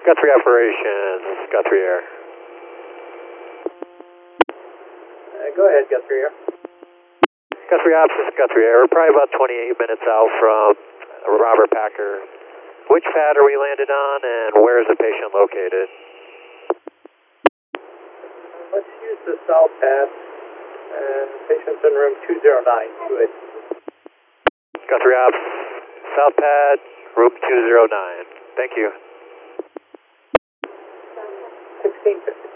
Guthrie operations, this is Guthrie Air. Go ahead, Guthrie Air. Guthrie Ops, this is Guthrie Air. We're probably about 28 minutes out from Robert Packer. Which pad are we landed on and where is the patient located? Let's use the south pad. And patient's in room 209. Good. Guthrie Ops, south pad, room 209. Thank you. 1650.